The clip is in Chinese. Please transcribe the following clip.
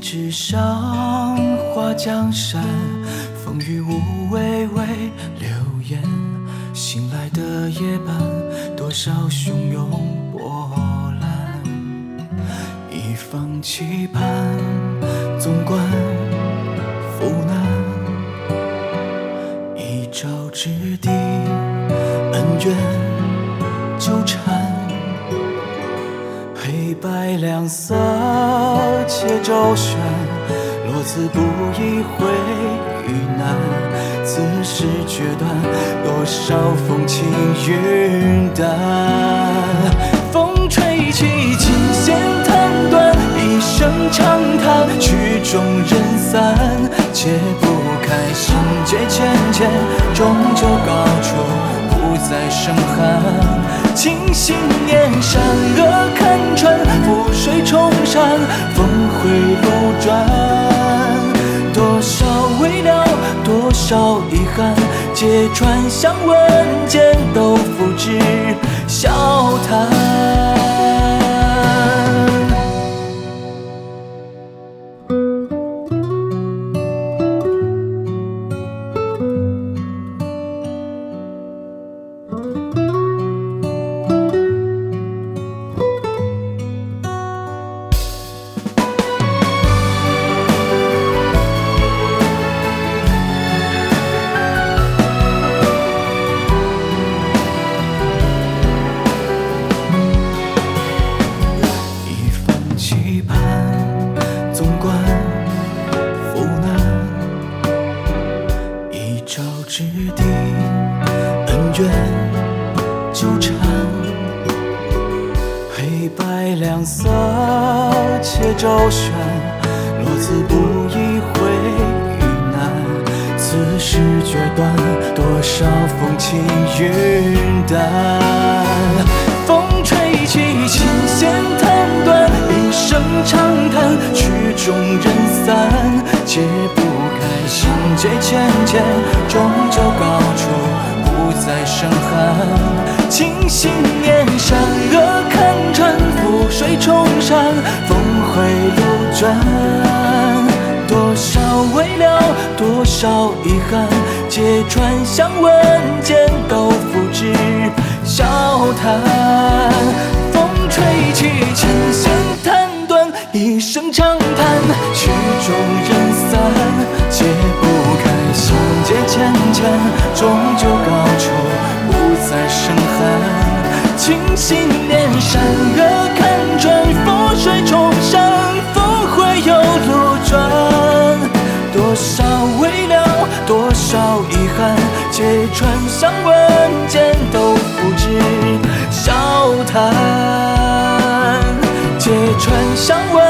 纸上画江山，风雨无畏为流言。醒来的夜半，多少汹涌波澜。一方期盼，纵观浮难。一朝之地，恩怨纠缠。黑白两色且周旋，落字不意会与难。此时决断，多少风轻云淡。风吹起，琴弦弹断，一声长叹，曲终人散。解不开，心结浅浅，终究高处不再生寒。清醒年善恶看穿，覆水冲山，峰回路转。多少未了，多少遗憾，揭穿相闻间，都付之笑谈。期盼，纵观浮难，一朝之地，恩怨纠缠。黑白两色且周旋，落字不意会与难。此时决断，多少风轻云淡。风吹起，琴弦弹断，一声长叹，曲终人散。解不开，心结浅浅，终究高处不再生寒。清醒年善恶看穿，覆水冲山，峰回路转。多少未了，多少遗憾，揭穿相闻间，都付之笑谈。风吹起，琴弦弹断，一声长叹，曲终人散。解不开，心结浅浅，终究高处不再生寒。清醒年善恶看穿，覆水冲山，峰回又路转。多少未了，多少遗憾，揭穿相闻间，都付之笑谈。揭穿相闻